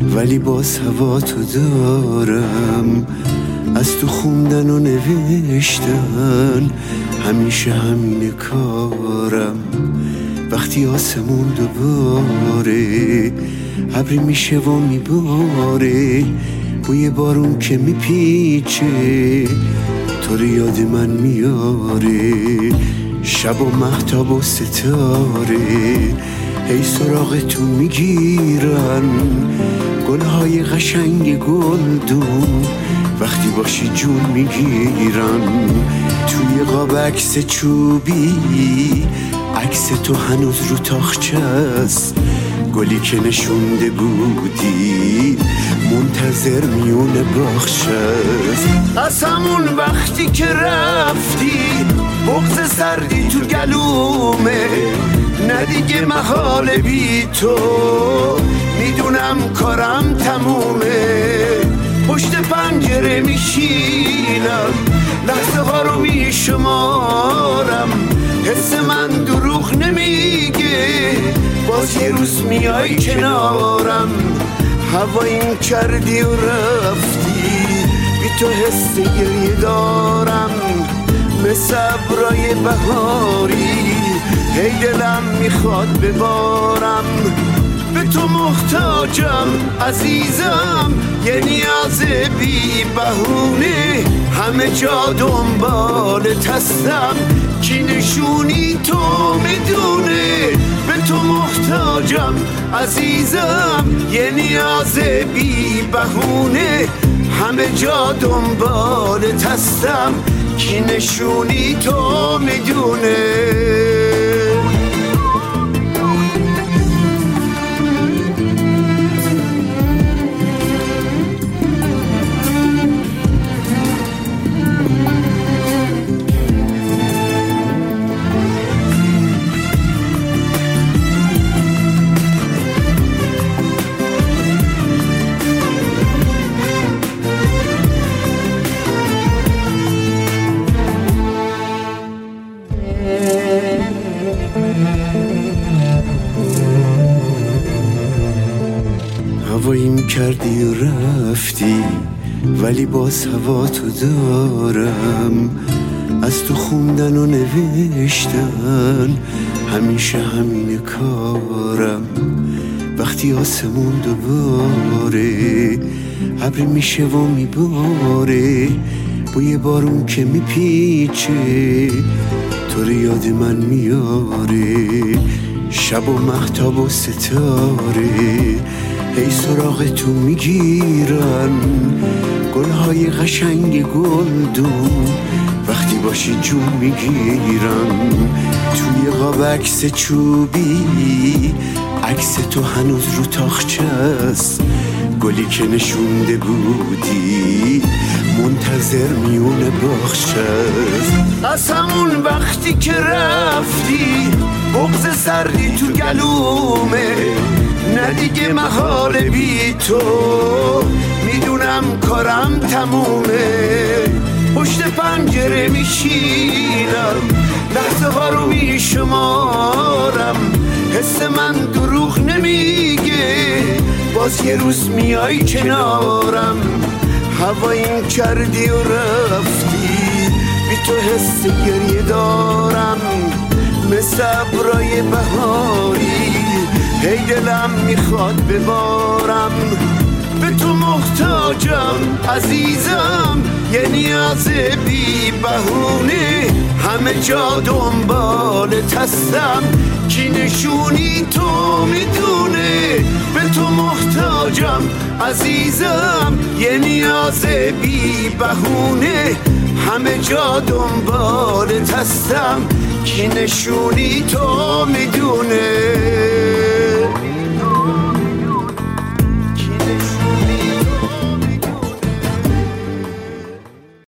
ولی باز هوا تو دارم. از تو خوندن و نوشتن همیشه همین کارم. وقتی آسمون دوباره ابری میشه و میباره، بوی بارون که میپیچه تو رو یاد من میاره. شب و مهتاب و ستاره هی سراغ تو میگیرن، گلهای قشنگ گلدون وقتی باشی جون میگیرن. توی قاب عکس چوبی عکس تو هنوز رو تاخچه است، گلی که نشونده بودی منتظر میونه باخچه است. از همون وقتی که رفتی بغض سردی تو گلومه، نه دیگه محال بی تو، میدونم کارم تمومه. پشت پنجره میشینم لحظه ها رو میشمارم، حس من دروغ نمیگه، باز یه روز میای کنارم. هواییم کردی و رفتی، بی تو حس گریه دارم، مثل ابرای بهاری هی دلم میخواد ببارم. به تو محتاجم عزیزم، یه نیاز بی بهونه، همه جا دنبالت هستم، کی نشونی تو میدونه. به تو محتاجم عزیزم، یه نیاز بی بهونه، همه جا دنبالت هستم، کی نشونی تو میدونه. هواییم کردی و رفتی، ولی باز هوا تو دارم. از تو خوندن و نوشتن همیشه همین کارم. وقتی آسمون دوباره ابری میشه و میباره، بوی بارون که میپیچه تو رو یاد من میاره. شب و مهتاب و ستاره هی سراغ تو میگیرن، گلهای قشنگ گلدون وقتی باشی جون میگیرن. توی قاب عکس چوبی عکس تو هنوز رو تاخچه است، گلی که نشونده بودی منتظر میونه باخچه است. از همون وقتی که رفتی بغض سردی تو گلومه، نه دیگه محال بی تو، میدونم کارم تمومه. پشت پنجره میشینم لحظه ها رو میشمارم، حس من دروغ نمیگه، باز یه روز میای کنارم. هواییم کردی و رفتی، بی تو حس گریه دارم، مثل ابرای بهاری هی دلم میخواد ببارم. به تو محتاجم عزیزم، یه نیاز بی بهونه، همه جا دنبالت هستم، کی نشونی تو میدونه. به تو محتاجم عزیزم، یه نیاز بی بهونه، همه جا دنبالت هستم، کی نشونی تو میدونه.